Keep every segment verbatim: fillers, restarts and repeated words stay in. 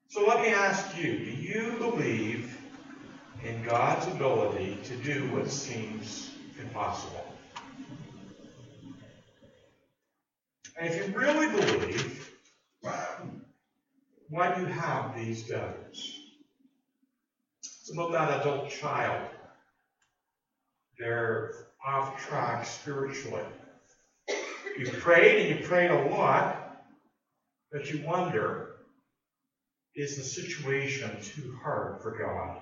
So let me ask you, do you believe in God's ability to do what seems impossible? And if you really believe, why do you have these doubts? It's about that adult child. They're off track spiritually. You prayed and you prayed a lot, but you wonder, is the situation too hard for God?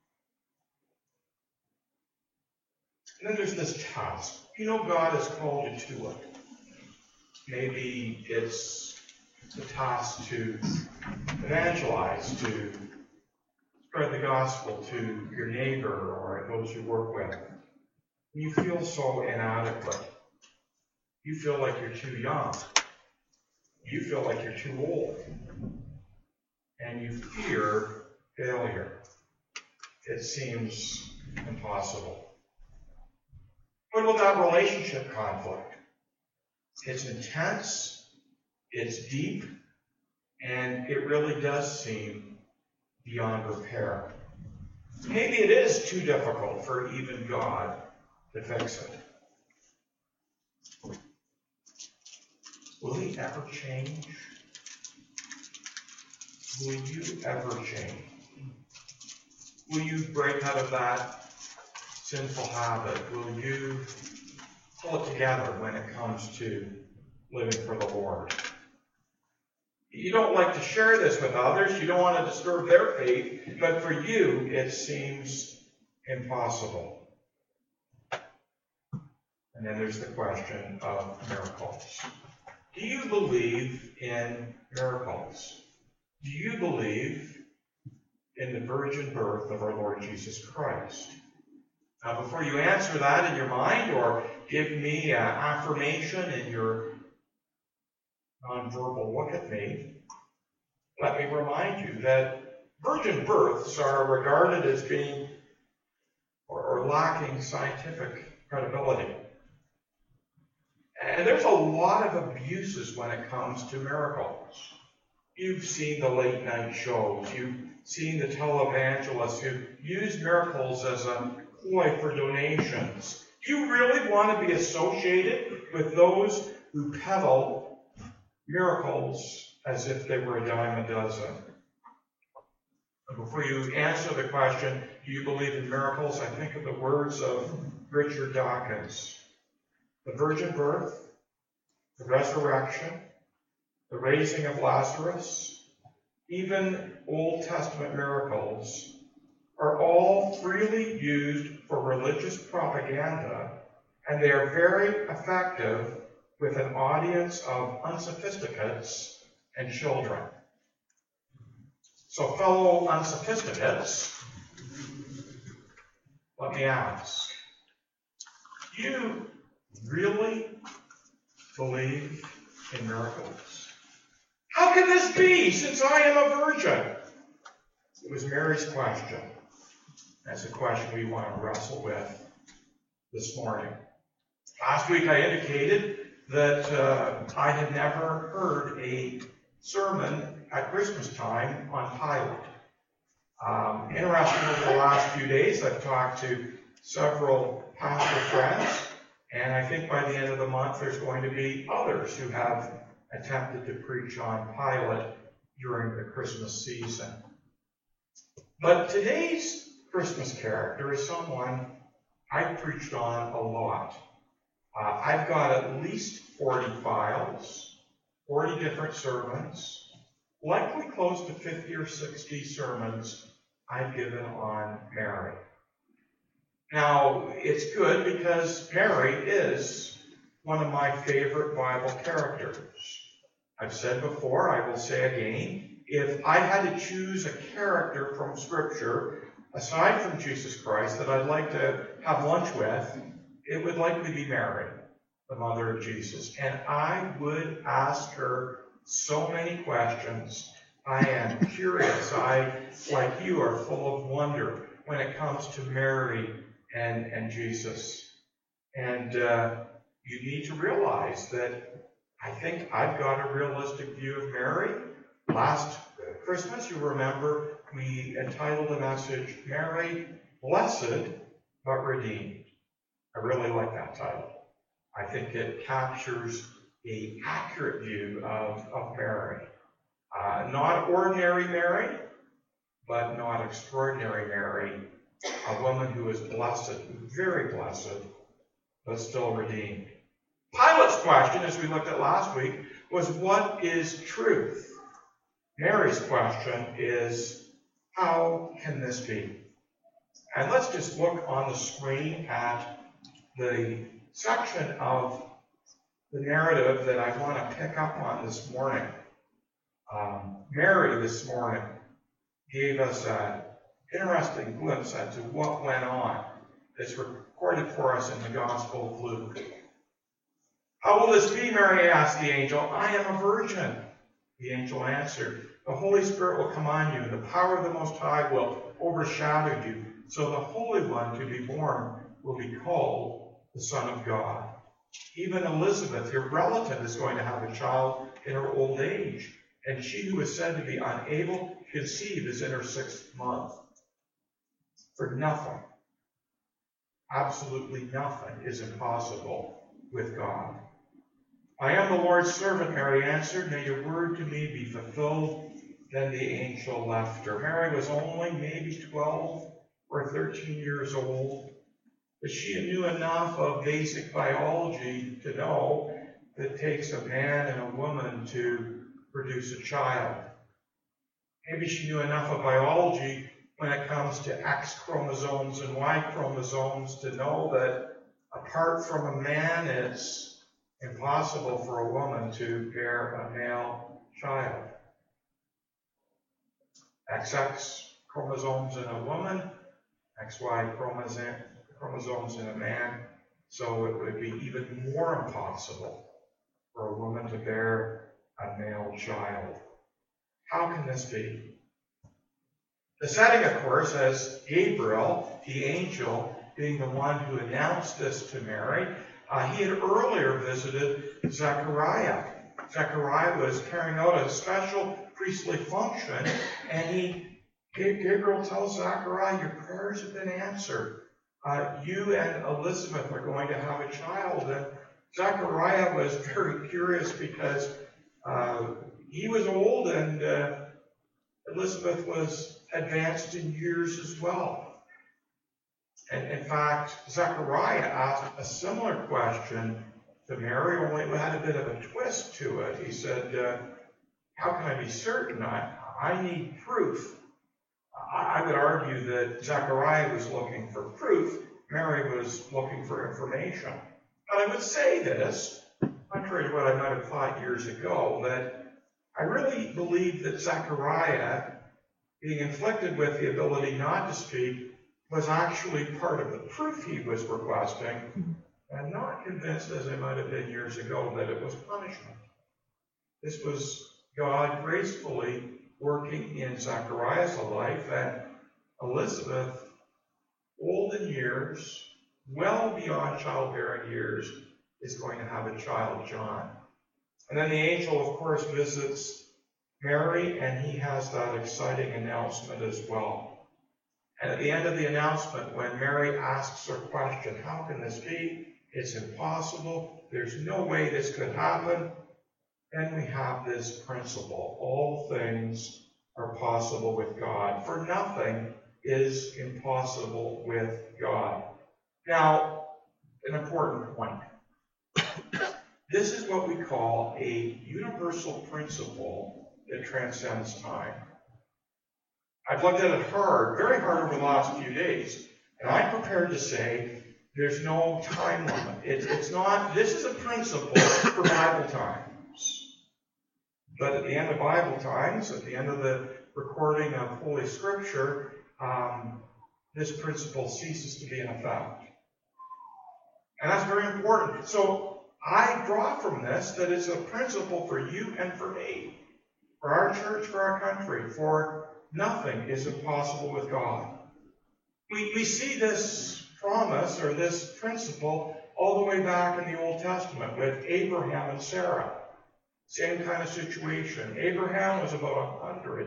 And then there's this task. You know God has called you to it. Maybe it's the task to evangelize, to spread the gospel to your neighbor or those you work with. You feel so inadequate. You feel like you're too young. You feel like you're too old. And you fear failure. It seems impossible. What about that relationship conflict? It's intense, it's deep, and it really does seem beyond repair. Maybe it is too difficult for even God to fix it. Will He ever change? Will you ever change? Will you break out of that sinful habit? Will you pull it together when it comes to living for the Lord? You don't like to share this with others. You don't want to disturb their faith. But for you, it seems impossible. And then there's the question of miracles. Do you believe in miracles? Do you believe in the virgin birth of our Lord Jesus Christ? Now, before you answer that in your mind or give me an affirmation in your nonverbal look at me, let me remind you that virgin births are regarded as being or, or lacking scientific credibility. And there's a lot of abuses when it comes to miracles. You've seen the late night shows. You've seen the televangelists who use miracles as a ploy for donations. Do you really want to be associated with those who peddle miracles as if they were a dime a dozen? And before you answer the question, do you believe in miracles? I think of the words of Richard Dawkins. The virgin birth, the resurrection, the raising of Lazarus, even Old Testament miracles are all freely used for religious propaganda, and they are very effective with an audience of unsophisticates and children. So, fellow unsophisticates, let me ask, do you really believe in miracles? How can this be, since I am a virgin? It was Mary's question. That's a question we want to wrestle with this morning. Last week I indicated that uh, I had never heard a sermon at Christmas time on Pilate. Um, interesting, over the last few days I've talked to several pastor friends, and I think by the end of the month there's going to be others who have attempted to preach on Pilate during the Christmas season. But today's Christmas character is someone I've preached on a lot. Uh, I've got at least forty files, forty different sermons, likely close to fifty or sixty sermons I've given on Mary. Now, it's good because Mary is one of my favorite Bible characters. I've said before, I will say again, if I had to choose a character from Scripture, aside from Jesus Christ, that I'd like to have lunch with, it would likely be Mary, the mother of Jesus. And I would ask her so many questions. I am curious. I, like you, are full of wonder when it comes to Mary and, and Jesus. And uh, you need to realize that I think I've got a realistic view of Mary. Last Christmas, you remember, we entitled the message, Mary, Blessed but Redeemed. I really like that title. I think it captures an accurate view of, of Mary. Uh, not ordinary Mary, but not extraordinary Mary. A woman who is blessed, very blessed, but still redeemed. Pilate's question, as we looked at last week, was what is truth? Mary's question is, how can this be? And let's just look on the screen at the section of the narrative that I want to pick up on this morning. Um, Mary this morning gave us an interesting glimpse into what went on. It's recorded for us in the Gospel of Luke. How will this be, Mary asked the angel. I am a virgin. The angel answered, the Holy Spirit will come on you, and the power of the Most High will overshadow you. So the Holy One to be born will be called the Son of God. Even Elizabeth, your relative, is going to have a child in her old age, and she who is said to be unable to conceive is in her sixth month. For nothing, absolutely nothing, is impossible with God. I am the Lord's servant, Mary answered. May your word to me be fulfilled. Then the angel left her. Mary was only maybe twelve or thirteen years old, but she knew enough of basic biology to know that it takes a man and a woman to produce a child. Maybe she knew enough of biology when it comes to X chromosomes and Y chromosomes to know that apart from a man, it's impossible for a woman to bear a male child. X X chromosomes in a woman, X Y chromosomes in a man, so it would be even more impossible for a woman to bear a male child. How can this be? The setting, of course, as Gabriel, the angel, being the one who announced this to Mary, uh, he had earlier visited Zechariah. Zechariah was carrying out a special priestly function, and he, Gabriel tells Zechariah, your prayers have been answered. Uh, you and Elizabeth are going to have a child. And Zechariah was very curious because uh, he was old and uh, Elizabeth was advanced in years as well. And in fact, Zechariah asked a similar question to Mary, only it had a bit of a twist to it. He said, uh, how can I be certain? I, I need proof. I, I would argue that Zechariah was looking for proof. Mary was looking for information. But I would say this, contrary to what I might have thought years ago, that I really believe that Zechariah, being inflicted with the ability not to speak, was actually part of the proof he was requesting, and not convinced, as I might have been years ago, that it was punishment. This was God gracefully working in Zechariah's life, and Elizabeth, old in years, well beyond childbearing years, is going to have a child, John. And then the angel, of course, visits Mary, and he has that exciting announcement as well. And at the end of the announcement, when Mary asks her question, how can this be? It's impossible. There's no way this could happen. Then we have this principle. All things are possible with God. For nothing is impossible with God. Now, an important point. This is what we call a universal principle that transcends time. I've looked at it hard, very hard over the last few days, and I'm prepared to say there's no time limit. It, it's not, this is a principle for Bible times. But at the end of Bible times, at the end of the recording of Holy Scripture, um, this principle ceases to be in effect. And that's very important. So I draw from this that it's a principle for you and for me, for our church, for our country, for nothing is impossible with God. We, we see this promise or this principle all the way back in the Old Testament with Abraham and Sarah. Same kind of situation. Abraham was about one hundred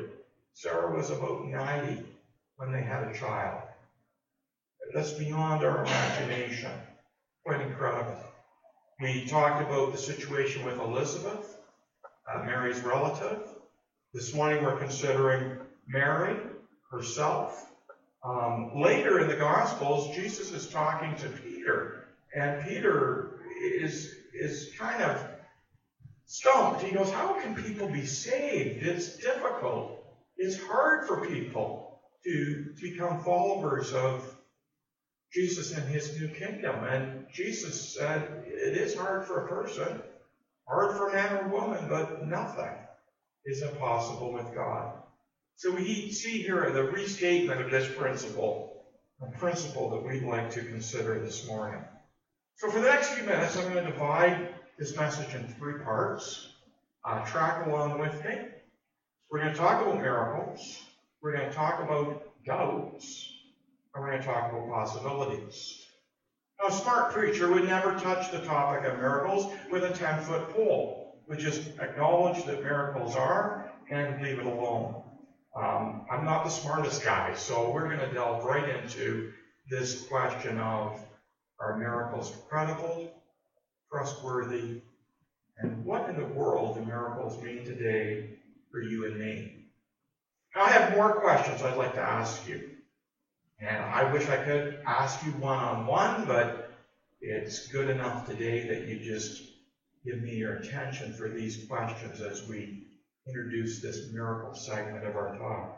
Sarah was about ninety when they had a child. That's beyond our imagination. Quite incredible. We talked about the situation with Elizabeth, uh, Mary's relative. This morning we're considering Mary herself. Um, later in the Gospels, Jesus is talking to Peter, and Peter is, is kind of stumped. He goes, how can people be saved? It's difficult. It's hard for people to, to become followers of Jesus and his new kingdom. And Jesus said, it is hard for a person, hard for a man or woman, but nothing is impossible with God. So we see here the restatement of this principle, a principle that we'd like to consider this morning. So for the next few minutes, I'm going to divide this message in three parts. Uh, track along with me. We're going to talk about miracles. We're going to talk about doubts. And we're going to talk about possibilities. Now, a smart preacher would never touch the topic of miracles with a ten-foot pole. We just acknowledge that miracles are and leave it alone. Um, I'm not the smartest guy, so we're going to delve right into this question of, are miracles credible, trustworthy, and what in the world do miracles mean today for you and me? Now, I have more questions I'd like to ask you. And I wish I could ask you one-on-one, but it's good enough today that you just give me your attention for these questions as we introduce this miracle segment of our talk.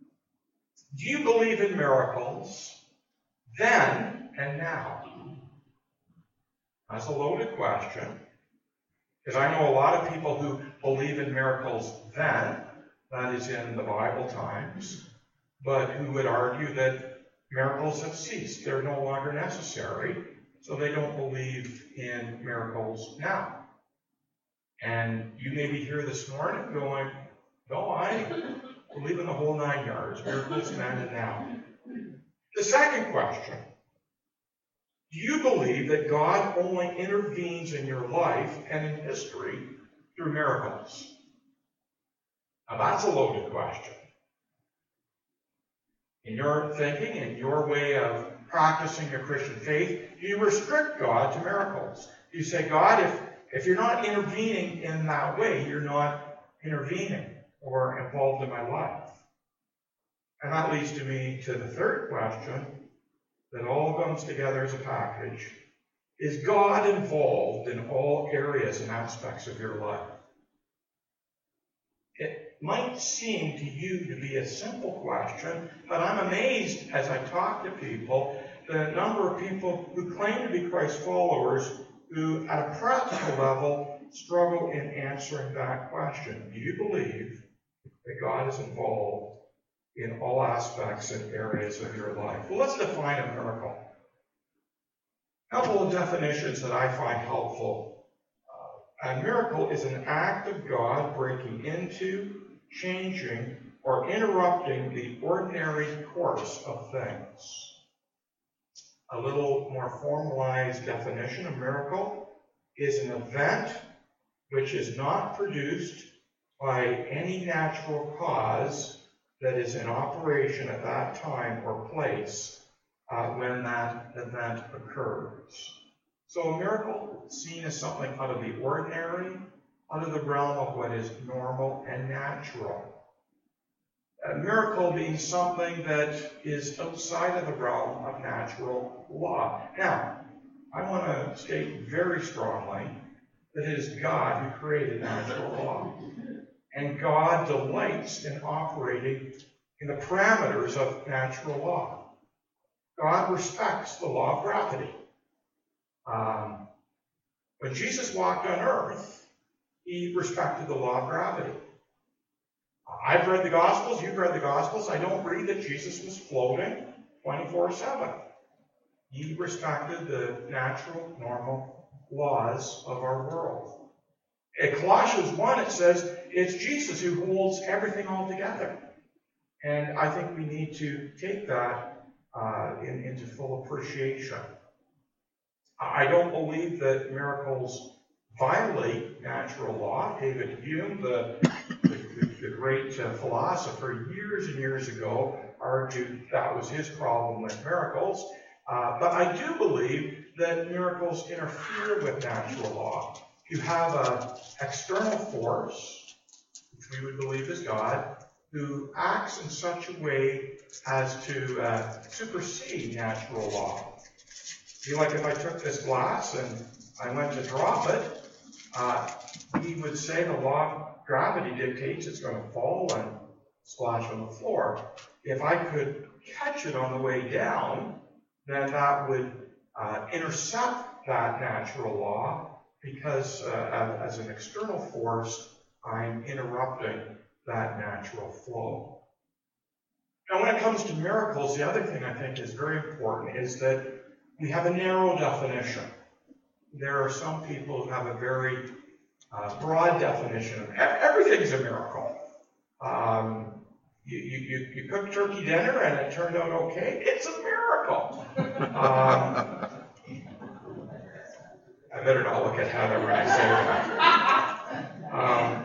Do you believe in miracles then and now? That's a loaded question, because I know a lot of people who believe in miracles then, that is in the Bible times, but who would argue that miracles have ceased. They're no longer necessary, so they don't believe in miracles now. And you may be here this morning going, no, I believe in the whole nine yards, miracles then and now. The second question, do you believe that God only intervenes in your life and in history through miracles? Now that's a loaded question. In your thinking, in your way of practicing your Christian faith, do you restrict God to miracles? Do you say, God, if, if you're not intervening in that way, you're not intervening or involved in my life? And that leads to me to the third question that all comes together as a package. Is God involved in all areas and aspects of your life? It might seem to you to be a simple question, but I'm amazed as I talk to people, the number of people who claim to be Christ followers who, at a practical level, struggle in answering that question. Do you believe that God is involved in all aspects and areas of your life? Well, let's define a miracle. A couple of definitions that I find helpful. Uh, a miracle is an act of God breaking into, changing, or interrupting the ordinary course of things. A little more formalized definition of miracle is an event which is not produced by any natural cause that is in operation at that time or place uh, when that event occurs. So a miracle is seen as something out of the ordinary, out of the realm of what is normal and natural. A miracle being something that is outside of the realm of natural law. Now, I want to state very strongly that it is God who created natural law. And God delights in operating in the parameters of natural law. God respects the law of gravity. Um, when Jesus walked on earth, he respected the law of gravity. I've read the Gospels, you've read the Gospels. I don't read that Jesus was floating twenty-four seven. He respected the natural, normal laws of our world. In Colossians one, it says it's Jesus who holds everything all together. And I think we need to take that uh, in, into full appreciation. I don't believe that miracles violate natural law. David Hume, the, the, the the great uh, philosopher, years and years ago, argued that was his problem with miracles. Uh, but I do believe that miracles interfere with natural law. You have an external force, which we would believe is God, who acts in such a way as to uh, supersede natural law. Be like if I took this glass and I went to drop it, uh, he would say the law of gravity dictates it's going to fall and splash on the floor. If I could catch it on the way down, then that would uh, intercept that natural law, because uh, as an external force, I'm interrupting that natural flow. Now, when it comes to miracles, the other thing I think is very important is that we have a narrow definition. There are some people who have a very uh, broad definition of everything's a miracle. Um, you, you, you cook turkey dinner and it turned out okay. It's a miracle. Um, I better not look at Heather when I say that. Um,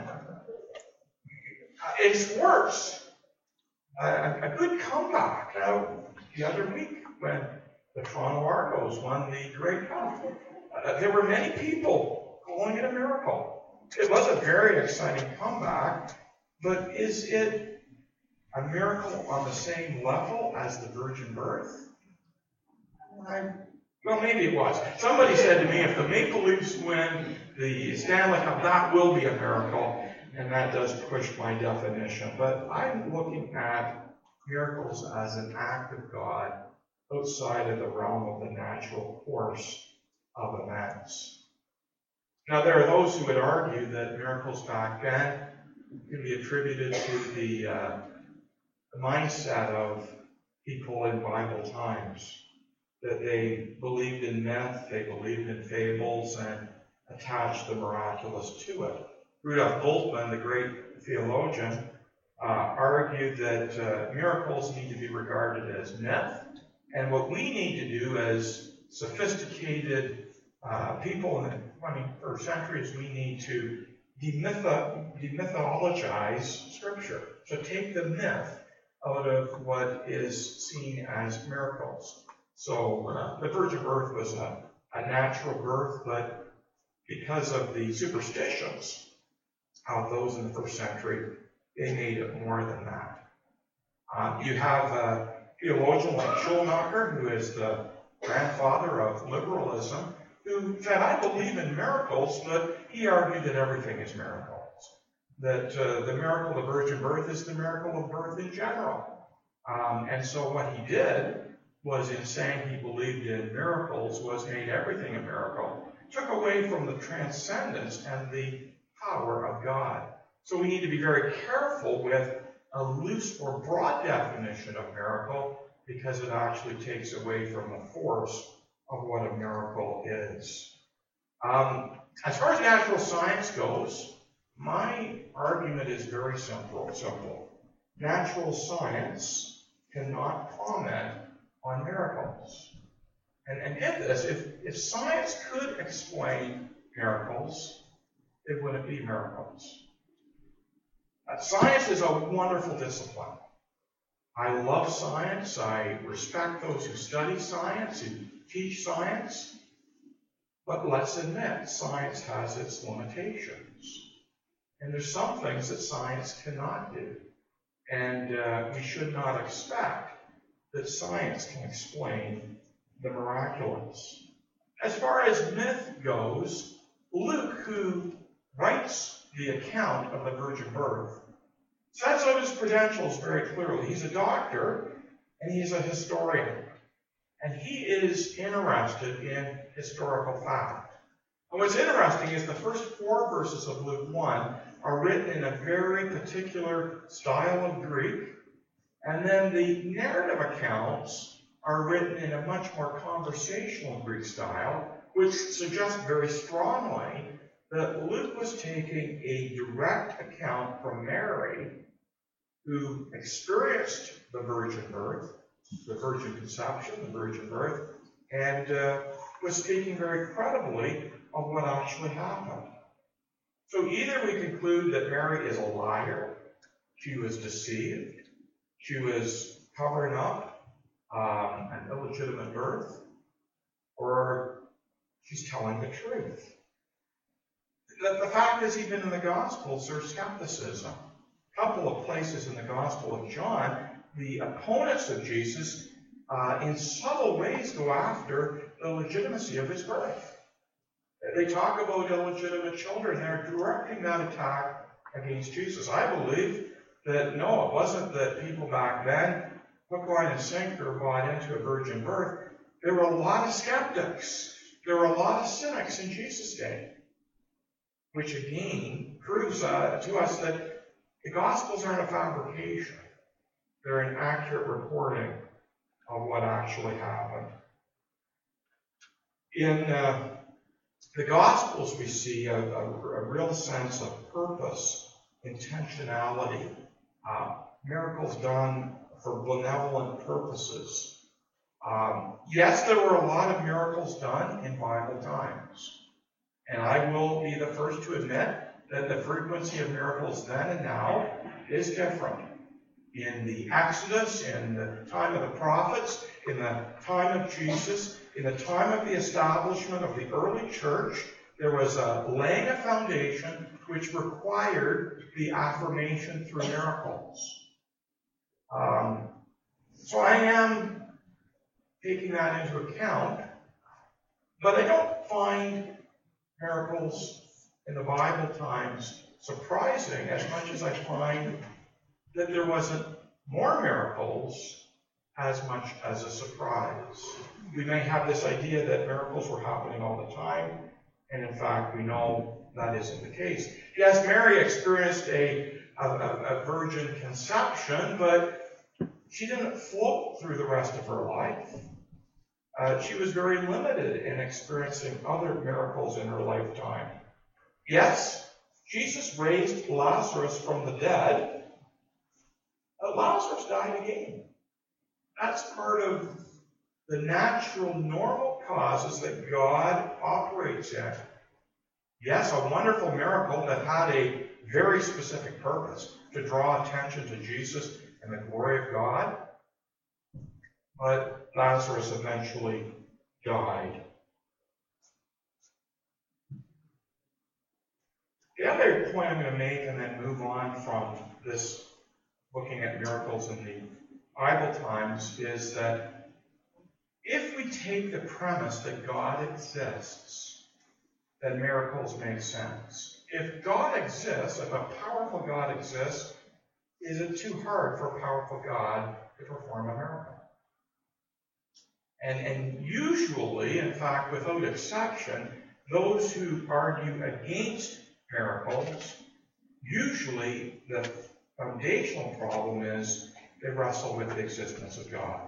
it's worse. A, a good comeback. Now, the other week when the Toronto Argos won the Grey Cup, uh, there were many people calling it a miracle. It was a very exciting comeback, but is it a miracle on the same level as the virgin birth? I, well, maybe it was. Somebody said to me, if the Maple Leafs win the Stanley Cup, that will be a miracle, and that does push my definition. But I'm looking at miracles as an act of God outside of the realm of the natural course of events. Now, there are those who would argue that miracles back then can be attributed to the, uh, the mindset of people in Bible times, that they believed in myth, they believed in fables, and attached the miraculous to it. Rudolf Bultmann, the great theologian, uh, argued that uh, miracles need to be regarded as myth, and what we need to do as sophisticated uh, people in the twenty-first century is we need to demytho- demythologize Scripture. So take the myth out of what is seen as miracles. So uh, the virgin birth was a, a natural birth, but because of the superstitions of those in the first century, they made it more than that. Um, you have a theologian like Schulmacher, who is the grandfather of liberalism, who said, I believe in miracles, but he argued that everything is miracles. That uh, the miracle of virgin birth is the miracle of birth in general. Um, and so what he did was, in saying he believed in miracles, was made everything a miracle, took away from the transcendence and the power of God. So we need to be very careful with a loose or broad definition of miracle, because it actually takes away from the force of what a miracle is. Um, as far as natural science goes, my argument is very simple. simple. Natural science cannot comment on miracles. And, and get this, if, if science could explain miracles, it wouldn't be miracles. Uh, science is a wonderful discipline. I love science. I respect those who study science, who teach science. But let's admit, science has its limitations. And there's some things that science cannot do. And uh, we should not expect that science can explain the miraculous. As far as myth goes, Luke, who writes the account of the virgin birth, sets out his credentials very clearly. He's a doctor, and he's a historian. And he is interested in historical fact. And what's interesting is the first four verses of Luke one are written in a very particular style of Greek, and then the narrative accounts are written in a much more conversational Greek style, which suggests very strongly that Luke was taking a direct account from Mary, who experienced the virgin birth, the virgin conception, the virgin birth, and uh, was speaking very credibly of what actually happened. So either we conclude that Mary is a liar, she was deceived, she was covering up um, an illegitimate birth, or she's telling the truth. The, the fact is, even in the Gospels, there's skepticism. A couple of places in the Gospel of John, the opponents of Jesus, uh, in subtle ways, go after the legitimacy of his birth. They talk about illegitimate children. They're directing that attack against Jesus. I believe that, no, it wasn't that people back then, hook, line, and sinker, bought into a virgin birth. There were a lot of skeptics. There were a lot of cynics in Jesus' day, which again proves uh, to us that the Gospels aren't a fabrication. They're an accurate reporting of what actually happened. In uh, the Gospels, we see a, a, a real sense of purpose, intentionality, uh, miracles done for benevolent purposes. Um, yes, there were a lot of miracles done in Bible times. And I will be the first to admit that the frequency of miracles then and now is different. In the Exodus, in the time of the prophets, in the time of Jesus, in the time of the establishment of the early church, there was a laying a foundation which required the affirmation through miracles. Um, so I am taking that into account, but I don't find miracles in the Bible times surprising as much as I find that there wasn't more miracles as much as a surprise. We may have this idea that miracles were happening all the time, and in fact we know that isn't the case. Yes, Mary experienced a, a, a virgin conception, but she didn't float through the rest of her life. Uh, she was very limited in experiencing other miracles in her lifetime. Yes, Jesus raised Lazarus from the dead, but Lazarus died again. That's part of the natural, normal causes that God operates in. Yes, a wonderful miracle that had a very specific purpose, to draw attention to Jesus and the glory of God. But Lazarus eventually died. The other point I'm going to make, and then move on from this looking at miracles in the Bible times, is that if we take the premise that God exists, then miracles make sense. If God exists, if a powerful God exists, is it too hard for a powerful God to perform a miracle? And, and usually, in fact, without exception, those who argue against miracles, usually the foundational problem is they wrestle with the existence of God.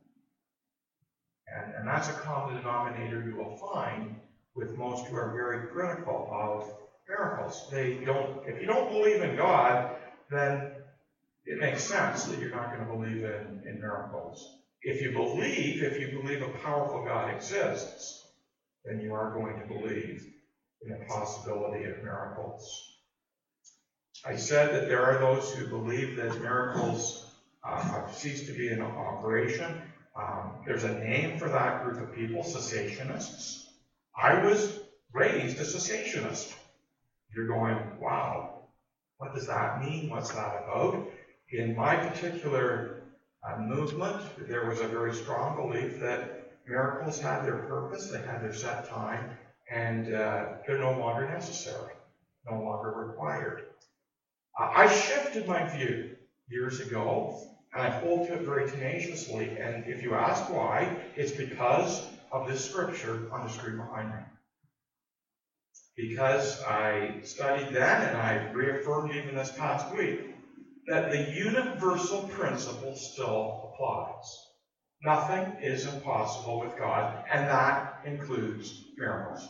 And, and that's a common denominator you will find with most who are very critical of miracles. They don't, if you don't believe in God, then it makes sense that you're not going to believe in, in miracles. If you believe, if you believe a powerful God exists, then you are going to believe in the possibility of miracles. I said that there are those who believe that miracles uh, have ceased to be in operation. Um, there's a name for that group of people, cessationists. I was raised a cessationist. You're going, wow, what does that mean? What's that about? In my particular uh, movement, there was a very strong belief that miracles had their purpose, they had their set time, and uh, they're no longer necessary, no longer required. Uh, I shifted my view years ago, and I hold to it very tenaciously, and if you ask why, it's because of this scripture on the screen behind me. Because I studied then, and I reaffirmed even this past week, that the universal principle still applies. Nothing is impossible with God, and that includes miracles.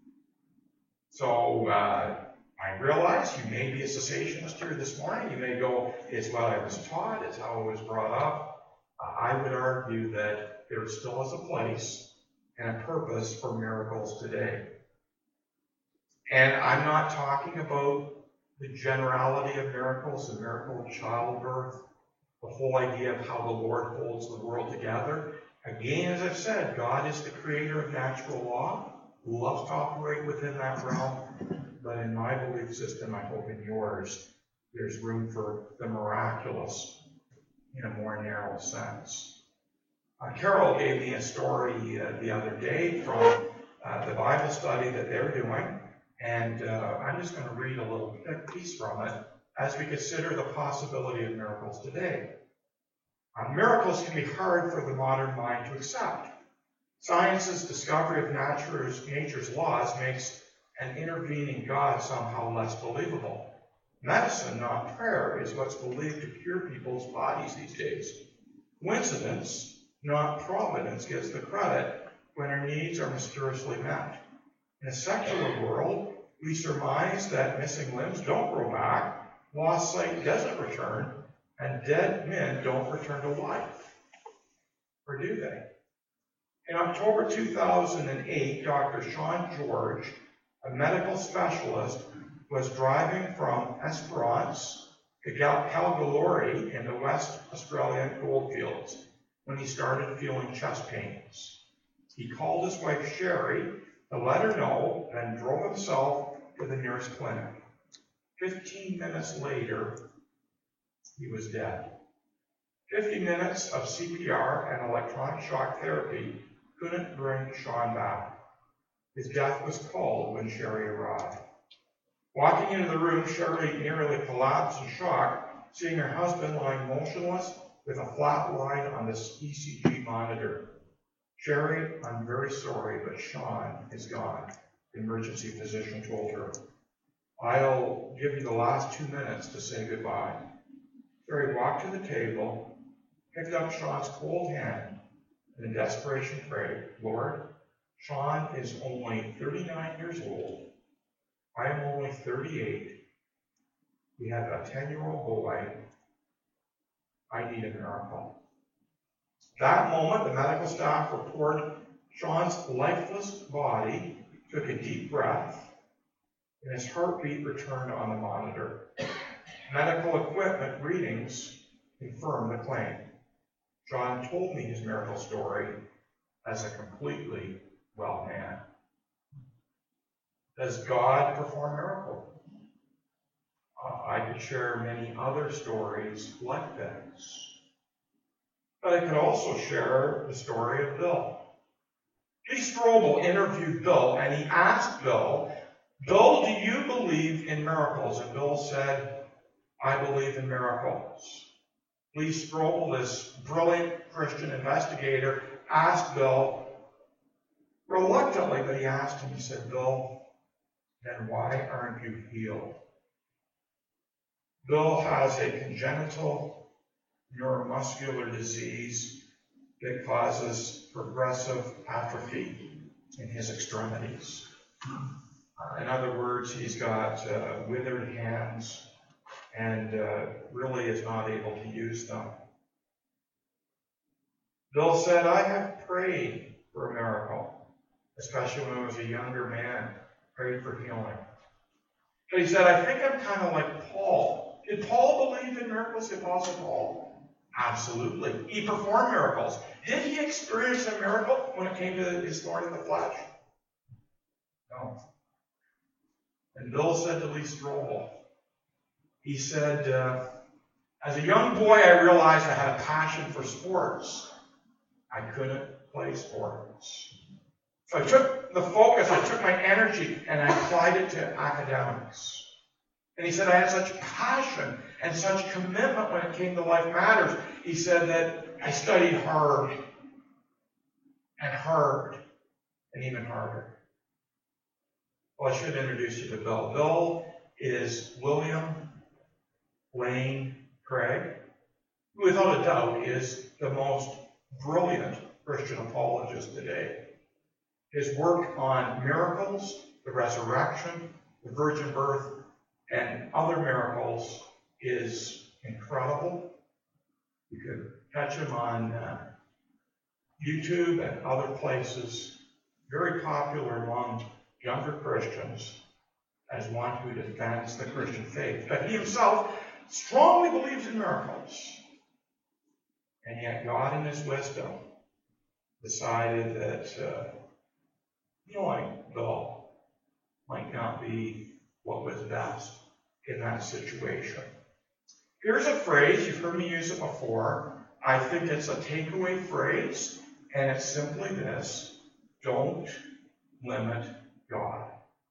So uh, I realize you may be a cessationist here this morning. You may go, it's what I was taught, it's how I was brought up. Uh, I would argue that there still is a place and a purpose for miracles today. And I'm not talking about the generality of miracles, the miracle of childbirth, the whole idea of how the Lord holds the world together. Again, as I've said, God is the creator of natural law, loves to operate within that realm, but in my belief system, I hope in yours, there's room for the miraculous in a more narrow sense. Uh, Carol gave me a story uh, the other day from uh, the Bible study that they're doing, and uh, I'm just going to read a little piece from it as we consider the possibility of miracles today. Uh, miracles can be hard for the modern mind to accept. Science's discovery of nature's, nature's laws makes an intervening God somehow less believable. Medicine, not prayer, is what's believed to cure people's bodies these days. Coincidence, not providence, gets the credit when our needs are mysteriously met. In a secular world, we surmise that missing limbs don't grow back, lost sight doesn't return, and dead men don't return to life. Or do they? In October two thousand eight, Doctor Sean George, a medical specialist, was driving from Esperance to Kalgoorlie in the West Australian goldfields when he started feeling chest pains. He called his wife Sherry to let her know and drove himself to the nearest clinic. Fifteen minutes later, he was dead. Fifty minutes of C P R and electronic shock therapy couldn't bring Sean back. His death was called when Sherry arrived. Walking into the room, Sherry nearly collapsed in shock, seeing her husband lying motionless with a flat line on the E C G monitor. Sherry, I'm very sorry, but Sean is gone, the emergency physician told her. I'll give you the last two minutes to say goodbye. Sherry walked to the table, picked up Sean's cold hand, and in desperation prayed, Lord, Sean is only thirty-nine years old. I am only thirty-eight. We have a ten-year-old boy. I need a miracle. That moment, the medical staff reported Sean's lifeless body, took a deep breath, and his heartbeat returned on the monitor. Medical equipment readings confirmed the claim. Sean told me his miracle story as a completely well man. Does God perform miracles? Uh, I could share many other stories like this. But I could also share the story of Bill. Lee Strobel interviewed Bill, and he asked Bill, Bill, do you believe in miracles? And Bill said, I believe in miracles. Lee Strobel, this brilliant Christian investigator, asked Bill, reluctantly, but he asked him, he said, Bill, then why aren't you healed? Bill has a congenital neuromuscular disease that causes progressive atrophy in his extremities. Uh, in other words, he's got uh, withered hands and uh, really is not able to use them. Bill said, I have prayed for a miracle, especially when I was a younger man, prayed for healing. But he said, I think I'm kind of like Paul. Did Paul believe in miracles, the Apostle Paul? Absolutely. He performed miracles. Did he experience a miracle when it came to his thorn in the flesh? No. And Bill said to Lee Strobel, he said, uh, as a young boy, I realized I had a passion for sports. I couldn't play sports. So I took the focus, I took my energy, and I applied it to academics. And he said I had such passion and such commitment when it came to life matters. He said that I studied hard and hard and even harder. Well, I should introduce you to Bill. Bill is William Lane Craig, who without a doubt is the most brilliant Christian apologist today. His work on miracles, the resurrection, the virgin birth, and other miracles is incredible. You could catch him on uh, YouTube and other places, very popular among younger Christians. as one who defends the Christian faith. But he himself strongly believes in miracles. And yet God, in his wisdom, decided that uh, healing, though, might not be what was best in that situation. Here's a phrase, you've heard me use it before. I think it's a takeaway phrase, and it's simply this: don't limit God.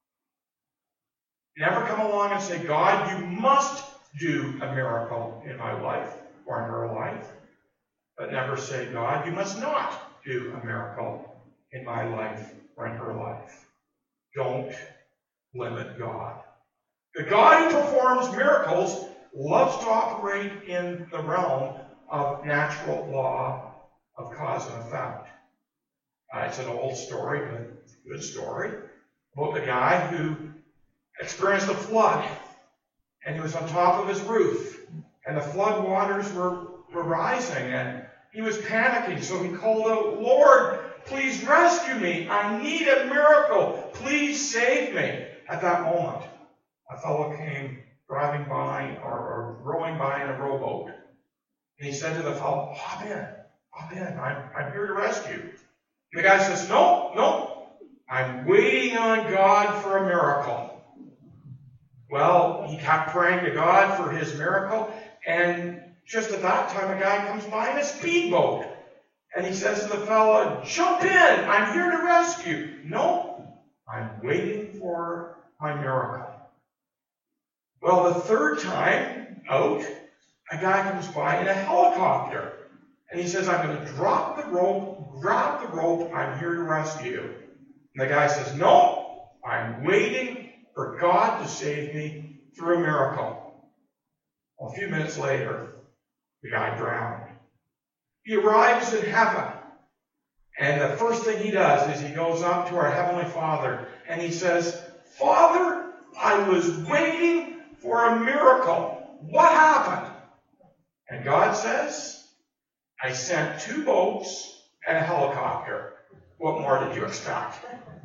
Never come along and say, God, you must do a miracle in my life or in her life. But never say, God, you must not do a miracle in my life or in her life. Don't limit God. The God who performs miracles loves to operate in the realm of natural law of cause and effect. Uh, it's an old story, but a good story, about the guy who experienced a flood, and he was on top of his roof, and the flood waters were, were rising, and he was panicking, so he called out, Lord, please rescue me. I need a miracle. Please save me. At that moment, a fellow came driving by or, or rowing by in a rowboat, and he said to the fellow, hop in, hop in. I'm, I'm here to rescue. And the guy says, no, no, I'm waiting on God for a miracle. Well, he kept praying to God for his miracle, and just at that time, a guy comes by in a speedboat, and he says to the fellow, jump in, I'm here to rescue. No, I'm waiting for my miracle. Well, the third time out, a guy comes by in a helicopter, and he says, I'm going to drop the rope, grab the rope, I'm here to rescue. And the guy says, no, I'm waiting for God to save me through a miracle. Well, a few minutes later, the guy drowned. He arrives in heaven, and the first thing he does is he goes up to our Heavenly Father, and he says, Father, I was waiting for a miracle. What happened? And God says, I sent two boats and a helicopter. What more did you expect?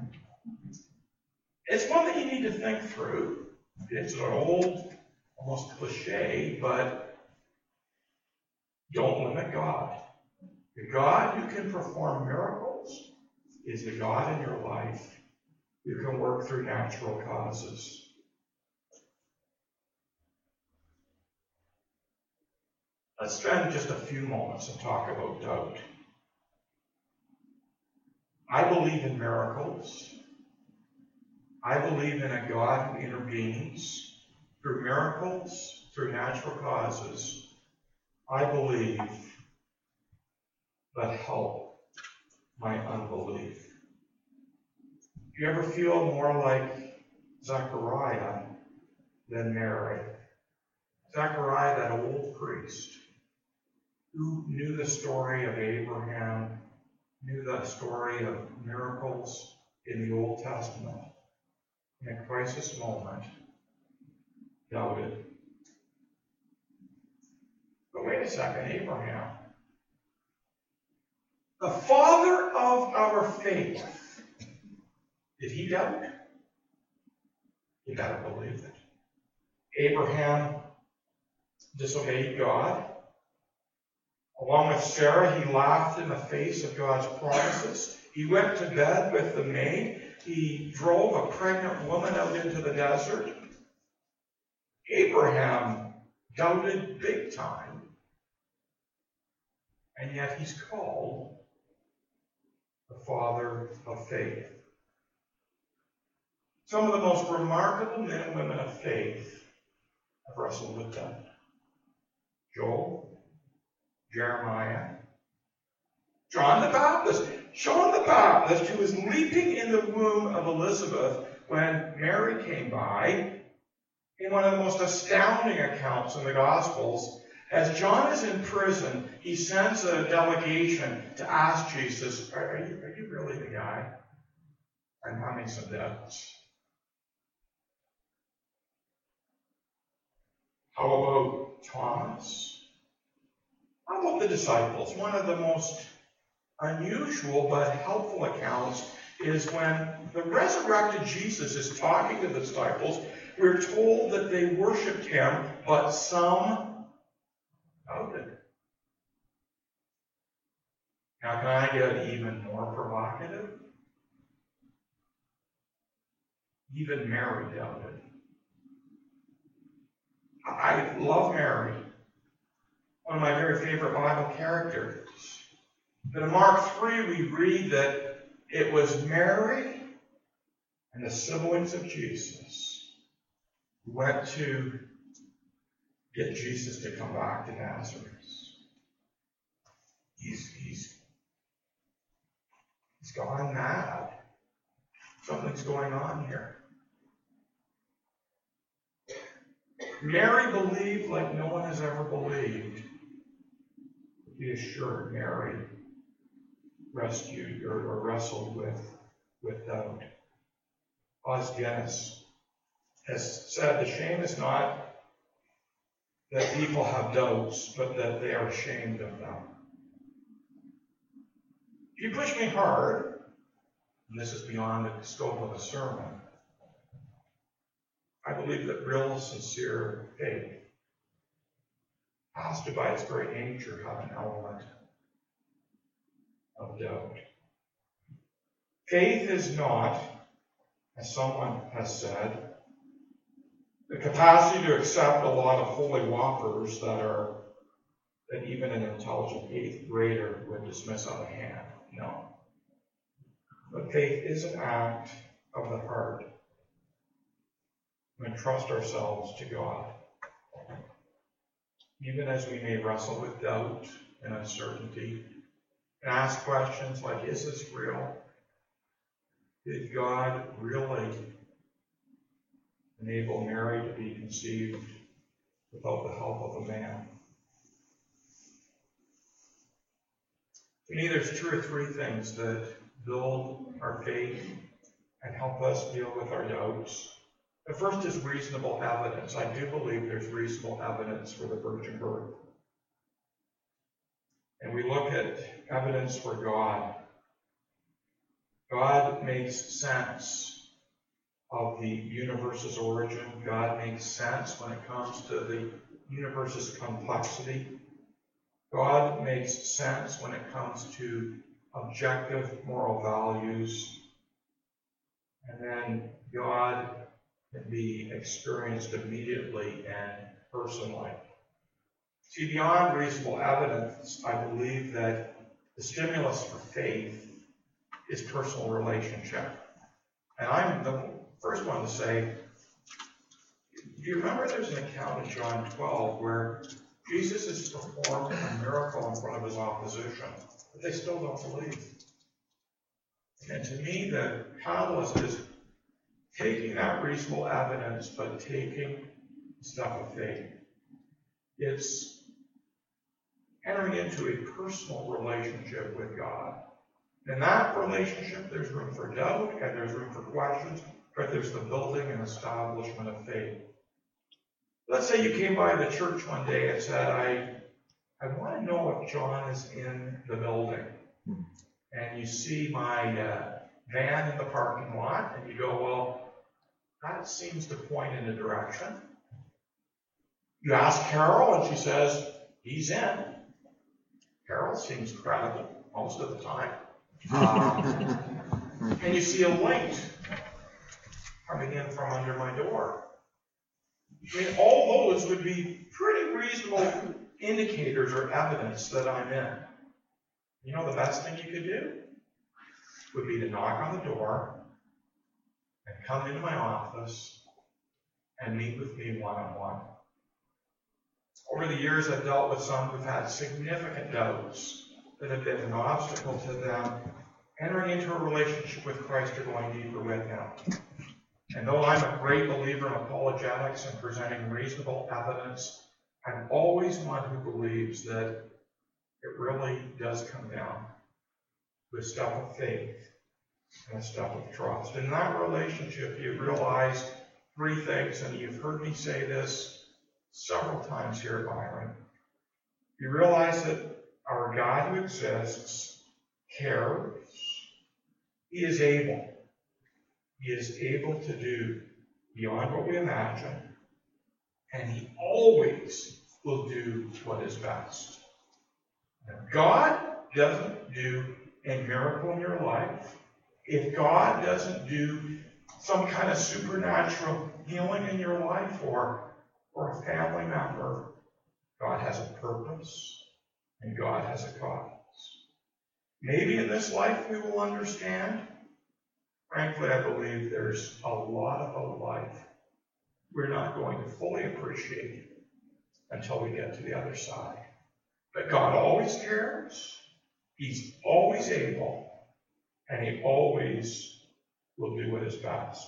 It's one that you need to think through. It's an old, almost cliche, but don't limit God. The God who can perform miracles is the God in your life who can work through natural causes. Let's spend just a few moments and talk about doubt. I believe in miracles. I believe in a God who intervenes through miracles, through natural causes. I believe, but help my unbelief. Do you ever feel more like Zechariah than Mary? Zechariah, that old priest, who knew the story of Abraham, knew the story of miracles in the Old Testament. In a crisis moment, doubted. But wait a second, Abraham, the father of our faith, did he doubt? You better believe it. Abraham disobeyed God. Along with Sarah, he laughed in the face of God's promises. He went to bed with the maid. He drove a pregnant woman out into the desert. Abraham doubted big time. And yet he's called the father of faith. Some of the most remarkable men and women of faith have wrestled with doubt. Job, Jeremiah, John the Baptist. John the Baptist, who was leaping in the womb of Elizabeth when Mary came by, in one of the most astounding accounts in the Gospels, as John is in prison, he sends a delegation to ask Jesus, are, are, you, are you really the guy? I'm having some doubts. How about Thomas? How about the disciples? One of the most unusual but helpful accounts is when the resurrected Jesus is talking to the disciples, we're told that they worshipped him, but some doubted. Now, can I get even more provocative? Even Mary doubted. I love Mary, one of my very favorite Bible characters. But in Mark three, we read that it was Mary and the siblings of Jesus who went to get Jesus to come back to Nazareth. He's, he's, he's gone mad. Something's going on here. Mary believed like no one has ever believed. Be assured, Mary rescued or, or wrestled with, with doubt. Os Guinness has said the shame is not that people have doubts, but that they are ashamed of them. If you push me hard, and this is beyond the scope of a sermon, I believe that real, sincere faith has to, by its very nature, have an element of doubt. Faith is not, as someone has said, the capacity to accept a lot of holy whoppers that are that even an intelligent eighth grader would dismiss out of hand. No. But faith is an act of the heart. We entrust ourselves to God. Even as we may wrestle with doubt and uncertainty, and ask questions like, is this real? Did God really enable Mary to be conceived without the help of a man? To me, there's two or three things that build our faith and help us deal with our doubts. The first is reasonable evidence. I do believe there's reasonable evidence for the virgin birth. And we look at evidence for God. God makes sense of the universe's origin. God makes sense when it comes to the universe's complexity. God makes sense when it comes to objective moral values. And then God can be experienced immediately and personally. See, beyond reasonable evidence, I believe that the stimulus for faith is personal relationship. And I'm the first one to say, do you remember there's an account in John twelve where Jesus has performed a miracle in front of his opposition, but they still don't believe? And to me, the catalyst is taking that reasonable evidence, but taking the step of faith. It's entering into a personal relationship with God. In that relationship, there's room for doubt and there's room for questions, but there's the building and establishment of faith. Let's say you came by the church one day and said, I, I want to know if John is in the building. And you see my uh, van in the parking lot, and you go, well, that seems to point in a direction. You ask Carol, and she says, he's in. Carol seems credible most of the time. Um, and you see a light coming in from under my door. I mean, all those would be pretty reasonable indicators or evidence that I'm in. You know the best thing you could do would be to knock on the door and come into my office and meet with me one-on-one. Over the years, I've dealt with some who've had significant doubts that have been an obstacle to them entering into a relationship with Christ or going deeper with Him. And though I'm a great believer in apologetics and presenting reasonable evidence, I'm always one who believes that it really does come down to a step of faith and a step of trust. In that relationship, you realize three things, and you've heard me say this several times here at Byron. You realize that our God who exists cares, He is able. He is able to do beyond what we imagine, and He always will do what is best. If God doesn't do a miracle in your life, if God doesn't do some kind of supernatural healing in your life or, or a family member, God has a purpose and God has a cause. Maybe in this life we will understand. Frankly, I believe there's a lot about life we're not going to fully appreciate until we get to the other side. But God always cares. He's always able. And He always will do what is best.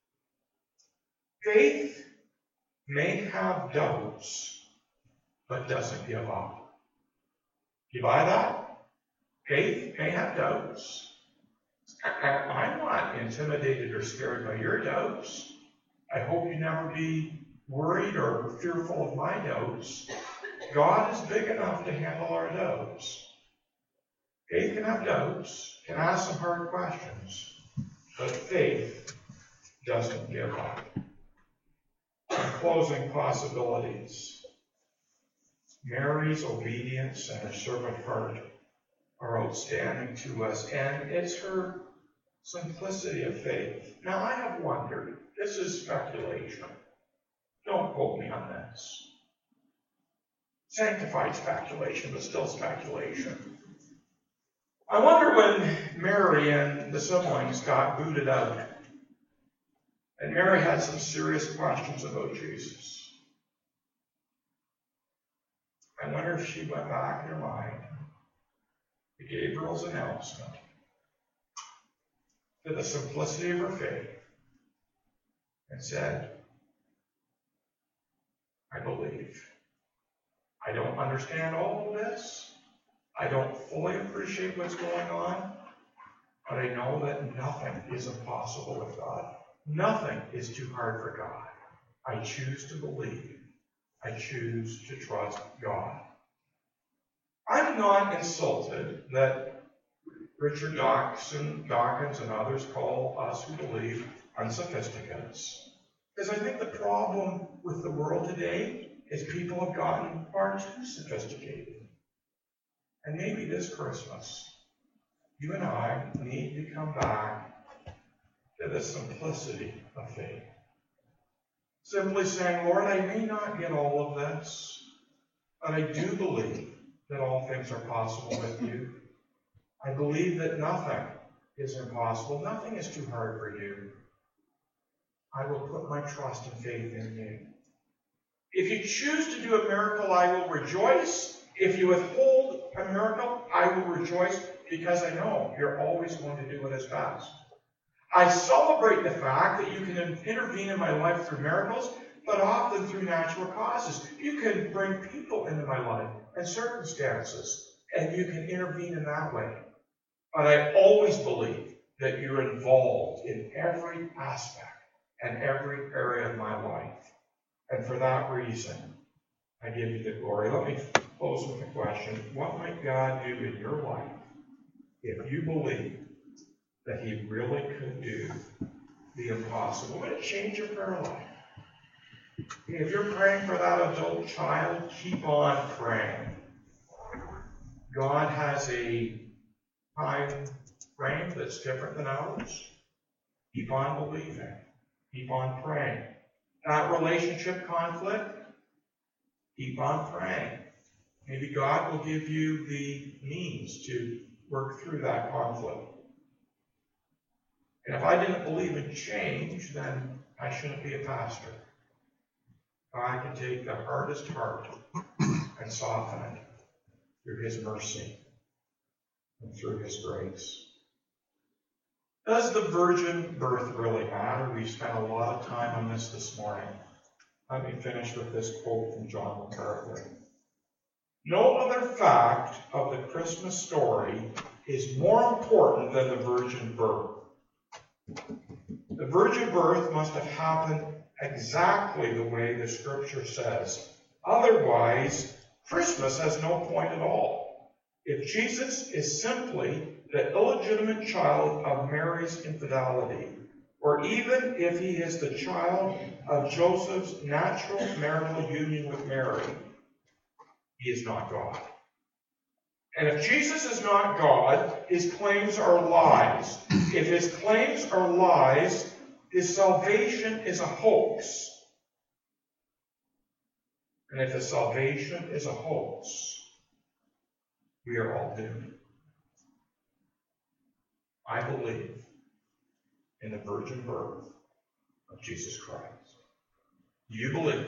Faith may have doubts, but doesn't give up. Do you buy that? Faith may have doubts. I'm not intimidated or scared by your doubts. I hope you never be worried or fearful of my doubts. God is big enough to handle our doubts. Faith can have doubts, can ask some hard questions, but faith doesn't give up. In closing possibilities, Mary's obedience and her servant heart are outstanding to us, and it's her simplicity of faith. Now, I have wondered, this is speculation. Don't quote me on this. Sanctified speculation, but still speculation. I wonder when Mary and the siblings got booted out, and Mary had some serious questions about Jesus. I wonder if she went back in her mind to Gabriel's announcement, to the simplicity of her faith, and said, I believe. I don't understand all of this. I don't fully appreciate what's going on, but I know that nothing is impossible with God. Nothing is too hard for God. I choose to believe. I choose to trust God. I'm not insulted that Richard Dawkins, Dawkins and others call us who believe unsophisticates. Because I think the problem with the world today is people have gotten far too sophisticated. And maybe this Christmas, you and I need to come back to the simplicity of faith. Simply saying, Lord, I may not get all of this, but I do believe that all things are possible with you. I believe that nothing is impossible. Nothing is too hard for you. I will put my trust and faith in you. If you choose to do a miracle, I will rejoice. If you withhold a miracle, I will rejoice because I know you're always going to do what is best. I celebrate the fact that you can intervene in my life through miracles, but often through natural causes. You can bring people into my life and circumstances, and you can intervene in that way. But I always believe that you're involved in every aspect and every area of my life. And for that reason, I give you the glory. Let me close with a question. What might God do in your life if you believe that He really could do the impossible? Would it change your prayer life? If you're praying for that adult child, keep on praying. God has a time frame that's different than ours. Keep on believing. Keep on praying. That relationship conflict, keep on praying. Maybe God will give you the means to work through that conflict. And if I didn't believe in change, then I shouldn't be a pastor. God can take the hardest heart and soften it through His mercy and through His grace. Does the virgin birth really matter? We've spent a lot of time on this this morning. Let me finish with this quote from John MacArthur. No other fact of the Christmas story is more important than the virgin birth. The virgin birth must have happened exactly the way the Scripture says. Otherwise, Christmas has no point at all. If Jesus is simply the illegitimate child of Mary's infidelity, or even if he is the child of Joseph's natural marital union with Mary, he is not God. And if Jesus is not God, his claims are lies. If his claims are lies, his salvation is a hoax. And if his salvation is a hoax, we are all doomed. I believe in the virgin birth of Jesus Christ. Do you believe?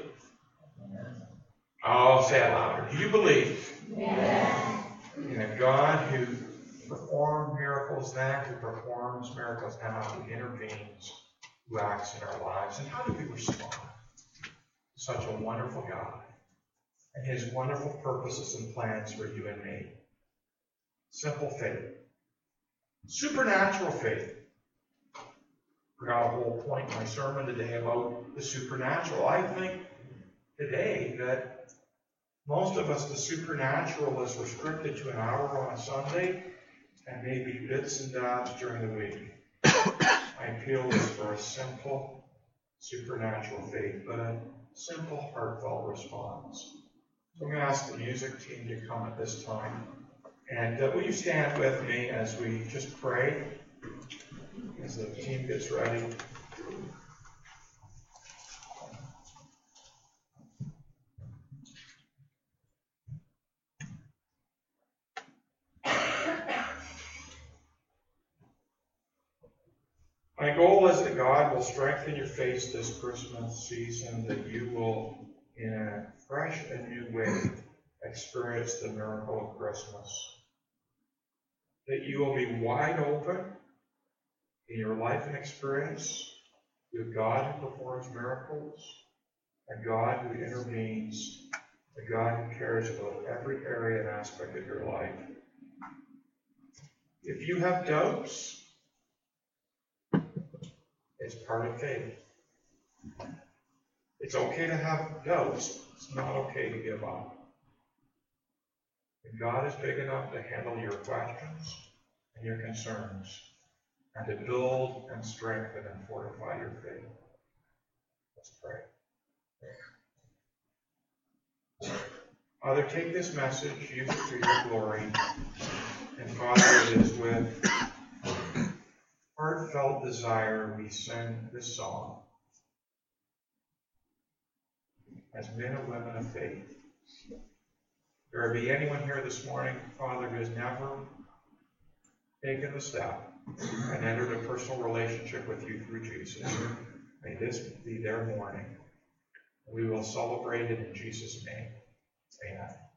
I'll say it louder. Do you believe? Yes. In a God who performed miracles then, who performs miracles now, who intervenes, who acts in our lives? And how do we respond to such a wonderful God and his wonderful purposes and plans for you and me? Simple faith. Supernatural faith. I forgot a whole point in my sermon today about the supernatural. I think today that most of us, the supernatural is restricted to an hour on a Sunday and maybe bits and dabs during the week. My appeal is for a simple supernatural faith, but a simple, heartfelt response. So I'm going to ask the music team to come at this time. And uh, will you stand with me as we just pray, as the team gets ready? My goal is that God will strengthen your faith this Christmas season, that you will, in a fresh and new way, experience the miracle of Christmas. That you will be wide open in your life and experience to a God who performs miracles, a God who intervenes, a God who cares about every area and aspect of your life. If you have doubts, it's part of faith. It's okay to have doubts. It's not okay to give up. And God is big enough to handle your questions and your concerns and to build and strengthen and fortify your faith. Let's pray. Father, take this message, use it for your glory. And Father, it is with heartfelt desire we sing this song as men and women of faith. If there be anyone here this morning, Father, who has never taken the step and entered a personal relationship with you through Jesus, may this be their morning. We will celebrate it in Jesus' name. Amen.